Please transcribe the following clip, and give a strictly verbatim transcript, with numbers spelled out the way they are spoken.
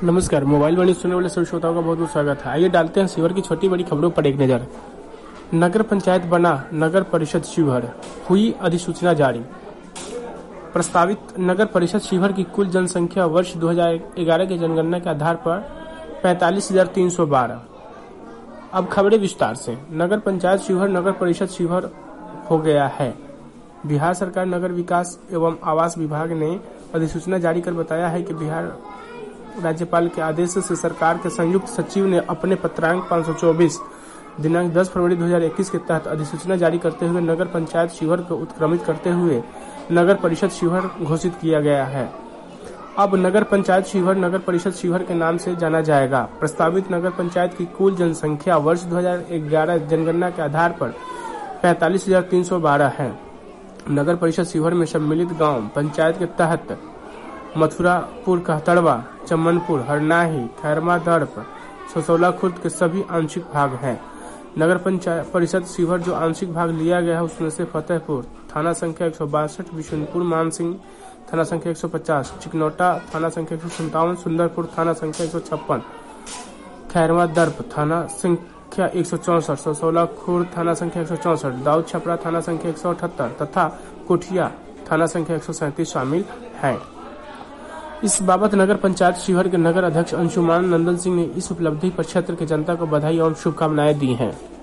नमस्कार, मोबाइल वाणी सुनने वाले सभी श्रोताओं का बहुत बहुत स्वागत है। आइए डालते हैं शिवहर की छोटी बड़ी खबरों पर एक नजर। नगर पंचायत बना नगर परिषद शिवहर, हुई अधिसूचना जारी। प्रस्तावित नगर परिषद शिवहर की कुल जनसंख्या वर्ष दो हज़ार ग्यारह की जनगणना के आधार पर पैंतालीस हजार तीन सौ बारह। अब खबरें विस्तार से। नगर पंचायत शिवहर नगर परिषद शिवहर हो गया है। बिहार सरकार नगर विकास एवं आवास विभाग ने अधिसूचना जारी कर बताया है कि बिहार राज्यपाल के आदेश से सरकार के संयुक्त सचिव ने अपने पत्रांक पाँच सौ चौबीस दिनांक दस फरवरी दो हज़ार इक्कीस के तहत अधिसूचना जारी करते हुए नगर पंचायत शिवहर को उत्क्रमित करते हुए नगर परिषद शिवहर घोषित किया गया है। अब नगर पंचायत शिवहर नगर परिषद शिवहर के नाम से जाना जाएगा। प्रस्तावित नगर पंचायत की कुल जनसंख्या वर्ष दो हज़ार ग्यारह जनगणना के आधार पर पैंतालीस हजार तीन सौ बारह है। नगर परिषद शिवहर में सम्मिलित गांव पंचायत के तहत मथुरापुर, कहतड़वा, चमनपुर, हरनाही, खैरमा दर्प, ससौला खुर्द के सभी आंशिक भाग हैं। नगर पंचायत परिषद शिवहर जो आंशिक भाग लिया गया है उसमें से फतेहपुर थाना संख्या एक सौ बासठ, विशुनपुर मानसिंह थाना संख्या एक सौ पचास, चिकनौटा थाना संख्या एक सौ संतावन, सुंदरपुर थाना संख्या एक सौ छप्पन, खैरमा दर्प थाना संख्या एक सौ चौसठ, ससौला खुर्द थाना संख्या एक सौ चौसठ, दाऊद छपरा थाना संख्या एक सौ अठहत्तर तथा कोठिया थाना संख्या एक सौ सैंतीस शामिल है। इस बाबत नगर पंचायत शिवहर के नगर अध्यक्ष अंशुमान नंदन सिंह ने इस उपलब्धि पर क्षेत्र की जनता को बधाई एवं शुभकामनाएं दी हैं।